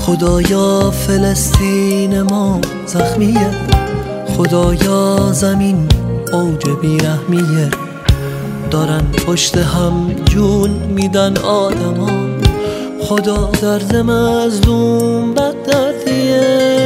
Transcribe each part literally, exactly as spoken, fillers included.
خدایا فلسطین ما زخمیه، خدایا زمین اوج بیرحمیه، دارن پشت هم جون میدن آدما، خدا درد مظلوم بد دردیه.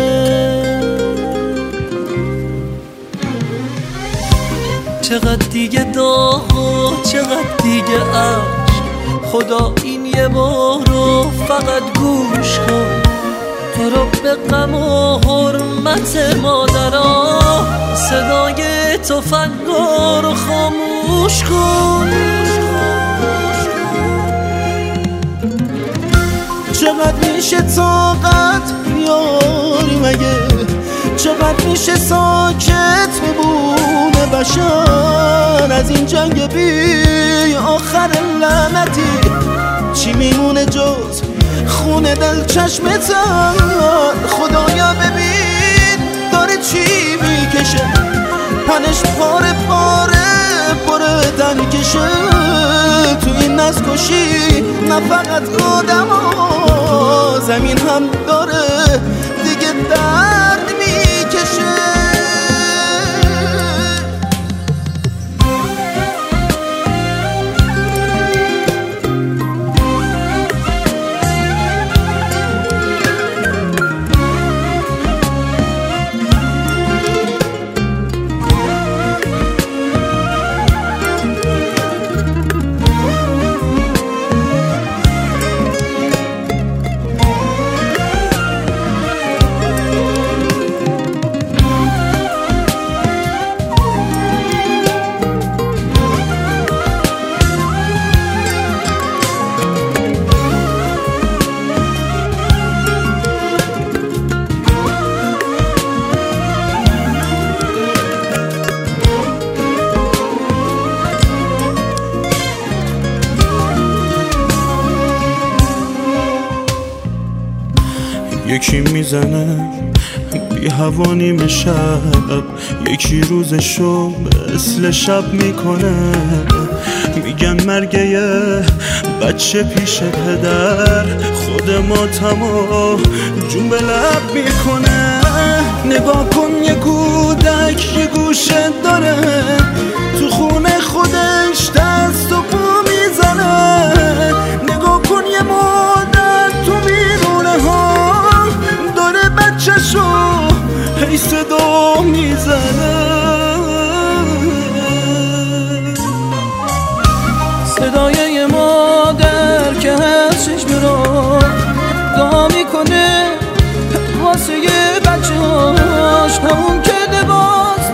چقدر دیگه داغ و چقدر دیگه عشق، خدا این یه بار رو فقط گوش کن، تو رو به غم و حرمت مادرها، صدای تفنگا رو خاموش کن. چقدر میشه طاقت بیاری مگه، چقدر میشه ساکت بمونه بشر از این جنگ بی آخر لعنتی؟ چی میمونه جز خون دل چشمتن؟ خدایا ببین داره چی میکشه، پنش پاره پاره بردن کشه تو این نسکشی، نه فقط آدم ها زمین هم داره دیگه درد میکشه. یکی میزنه بی هوا نیمه شب، یکی روزشو مثل شب میکنه، میگن مرگ یه بچه پیش پدر، خود ماتمو جون به لب میکنه. نگاه کن یه کودک یه گوشه داره، تو خونه خودش دست و پا میزنه. نگاه کن یه مادر تو بیرونه ها داره بچه‌شو هی صدا میزنه، صدای یه مادر که از چشم رو دعا میکنه واسه یه بچه هاش، همون که لباس